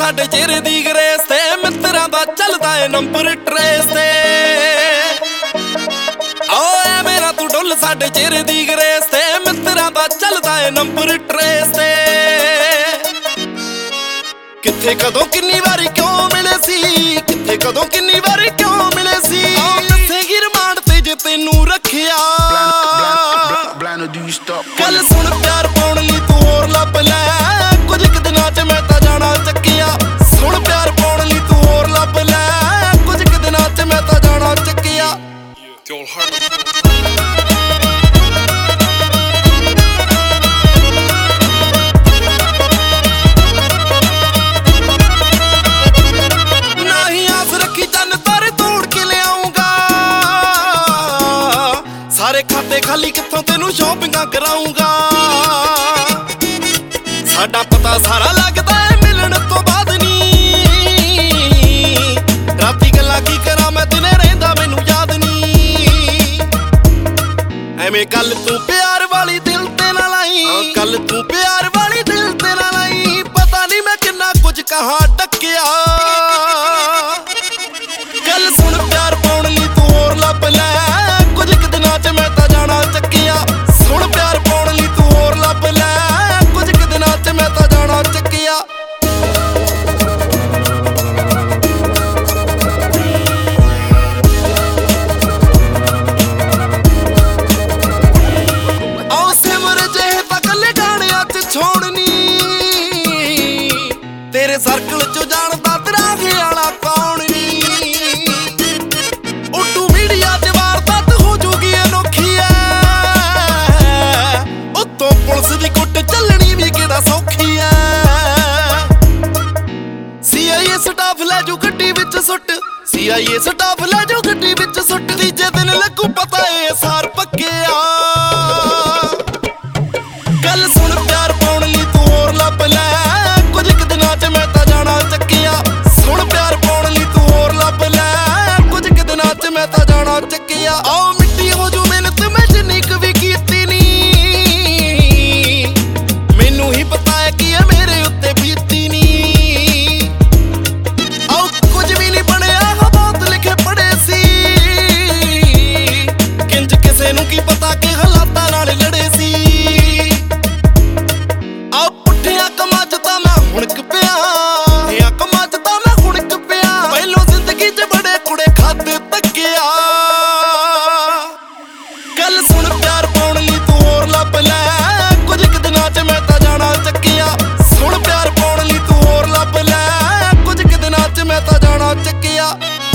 ਸਾਡੇ ਚਿਹਰੇ ਦੀ ਗਰੇਸ ਤੇ ਮਿੱਤਰਾਂ ਦਾ ਚੱਲਦਾ ਏ ਨੰਬਰ ਟਰੇਸ ਤੇ। ਓਏ ਮੇਰਾ ਤੂੰ ਡੁੱਲ ਸਾਡੇ ਚਿਹਰੇ ਦੀ ਗਰੇਸ ਤੇ ਮਿੱਤਰਾਂ ਦਾ ਚੱਲਦਾ ਏ ਨੰਬਰ ਟਰੇਸ ਤੇ। ਕਿੱਥੇ ਕਦੋਂ ਕਿੰਨੀ ਵਾਰੀ ਕਿਉਂ ਮਿਲੇ ਸੀ, ਕਿੱਥੇ ਕਦੋਂ ਕਿੰਨੀ ਵਾਰੀ ਕਿਉਂ ਮਿਲੇ ਸੀ। ਦੱਸੇਗੀ ਰਿਮਾਂਡ ਤੇ ਜੇ ਤੈਨੂੰ ਰੱਖਿਆ। ਗੱਲ ਸੁਣ ਪਿਆਰ ਪਾਉਣ ਲਈ ਤੂੰ ਹੋਰ ਲੱਭ ਲੈ, ਕੁਝ ਕੁ ਦਿਨਾਂ ਚ ਮੈਂ ਤਾਂ ਜਾਣਾ ਚੱਕਿਆ। ਸੁਣ ਪਿਆਰ ਪਾਉਣ ਲਈ ਤੂੰ ਹੋਰ ਲੱਭ ਲੈ, ਕੁਝ ਕੁ ਦਿਨਾਂ ਚ ਮੈਂ ਤਾਂ ਜਾਣਾ ਚੱਕਿਆ। ਨਹੀਂ ਆਸ ਰੱਖੀ ਚੰਨ ਤਾਰੇ ਤੋੜ ਕੇ ਲਿਆਉਂਗਾ, ਸਾਰੇ ਖਾਤੇ ਖਾਲੀ ਕਿੱਥੋਂ ਤੈਨੂੰ ਸ਼ੌਪਿੰਗਾਂ ਕਰਾਉਂਗਾ। ਸਾਡਾ ਪਤਾ ਸਾਰਾ ਲੱਗਦਾ ਏ ਮਿਲਣ ਤੋਂ ਬਾਅਦ ਨੀ, ਰਾਤੀ ਗੱਲਾਂ ਕੀ ਕਰਾਂ ਮੈਂ ਦਿਨੇ ਰਹਿੰਦਾ ਮੈਨੂੰ ਯਾਦ ਨੀ। ਐਵੇਂ ਗੱਲ ਤੂੰ ਪਿਆਰ ਵਾਲੀ ਦਿਲ ਤੇ ਨਾ ਲਾਈ, ਗੱਲ ਤੂੰ ਪਿਆਰ ਵਾਲੀ ਦਿਲ ਤੇ ਨਾ ਲਾਈ। ਪਤਾ ਨੀ ਮੈਂ ਕਿੰਨਾ ਕੁਝ ਕਹਾਂ ਡੱਕਿਆ। ਗੱਲ ਸੁਣ ਪਿਆਰ ਪਾਉਣ ਲਈ ਤੂੰ ਹੋਰ ਲੱਭ ਲੈ, ਕੁਝ ਕੁ ਦਿਨਾਂ ਚ ਮੈਂ ਤਾਂ ਜਾਣਾ ਚੱਕਿਆ। ਸੁਣ ਪਿਆਰ ਪਾਉਣ ਲਈ ਤੂੰ ਹੋਰ ਲੱਭ ਲੈ, ਕੁਝ ਕੁ ਦਿਨਾਂ ਚ ਮੈਂ ਤਾਂ ਜਾਣਾ ਚੱਕਿਆ। ਆਓ ਸਿਮਰ ਜਿਹੇ ਤਾਂ ਕੱਲੇ ਗਾਣਿਆਂ ਚ ਛੋੜਨੀ, ਤੇਰੇ ਸਰਕਲ ਚੋਂ ਜਾਣਦਾ ਤੇਰਾ ਖਿਆਲਾ ਕੌਣ ਨੀ। ਉੱਡੂ ਮੀਡੀਆ ਚ ਵਾਰਦਾਤ ਹੋ ਜੂਗੀ ਅਨੋਖੀ ਐ, ਉੱਤੋਂ ਪੁਲਿਸ ਦੀ ਕੁੱਟ ਚੱਲਣੀ ਵੀ ਕਿਹੜਾ ਸੌਖੀ ਐ। CIA ਸਟਾਫ ਲੈ ਜੂ ਗੱਡੀ ਵਿੱਚ ਸੁੱਟ, CIA ਸਟਾਫ ਲੈ ਜੂ ਗੱਡੀ ਵਿੱਚ ਸੁੱਟ। ਤੀਜੇ ਦਿਨ ਲੱਗੂ ਪਤਾ ਏ ਸਾਰ ਪੱਕਿਆ। ਗੱਲ ਸੁਣ ਪਿਆਰ ਪਾਉਣ ਲਈ ਤੂੰ ਹੋਰ ਲੱਭ ਲੈ, ਕੁਝ ਕੁ ਦਿਨਾਂ ਚ ਮੈਂ ਤਾਂ ਜਾਣਾ ਚੱਕਿਆ। ਸੁਣ ਪਿਆਰ ਪਾਉਣ ਲਈ ਤੂੰ ਹੋਰ ਲੱਭ ਲੈ, ਕੁਝ ਕੁ ਦਿਨਾਂ ਚ ਮੈਂ ਤਾਂ ਜਾਣਾ ਚੱਕਿਆ। ਆਓ ਮਿੱਟੀ ਹੋ ਜੂ ਮਿਹਨਤ ਮੈਂ ਜਿੰਨੀ ਕੁ ਵੀ ਕੀਤੀ ਨੀ, ਮੈਨੂੰ ਹੀ ਪਤਾ ਹੈ ਕੀ ਹੈ ਮੇਰੇ ਉੱਤੇ ਬੀਤੀ ਨੀ। ਆਓ ਕੁਝ ਵੀ ਨਹੀਂ ਬਣਿਆ ਬਹੁਤ ਲਿਖੇ ਪੜੇ ਸੀ, ਕਿੰਜ ਕਿਸੇ ਨੂੰ ਕੀ ਪਤਾ ਕਿ ਹਾਲਾਤਾਂ ਨਾਲ ਲੜੇ ਸੀ। ਆਓ ਪੁੱਠਿਆਂ ਕੰਮਾਂ ਚ ਤਾਂ ਮੈਂ ਹੁਣਕ ਪਿਆ, ਪੁੱਠਿਆਂ ਕੰਮਾਂ ਚ ਤਾਂ ਮੈਂ ਹੁਣਕ ਪਿਆ। ਪਹਿਲੋਂ ਜ਼ਿੰਦਗੀ ਚ ਬੜੇ ਕੁੜੇ ਖਾਦੇ ਤੱਕਿਆ। ਗੱਲ ਸੁਣ ਪਿਆਰ ਪਾਉਣ ਲਈ ਤੂੰ ਹੋਰ ਲੱਭ ਲੈ, ਕੁਝ ਕੁ ਦਿਨਾਂ ਚ ਮੈਂ ਤਾਂ ਜਾਣਾ ਚੱਕਿਆ। ਸੁਣ ਪਿਆਰ ਪਾਉਣ ਲਈ ਤੂੰ ਹੋਰ ਲੱਭ ਲੈ, ਕੁਝ ਕੁ ਦਿਨਾਂ ਚ ਮੈਂ ਤਾਂ ਜਾਣਾ ਚੱਕਿਆ।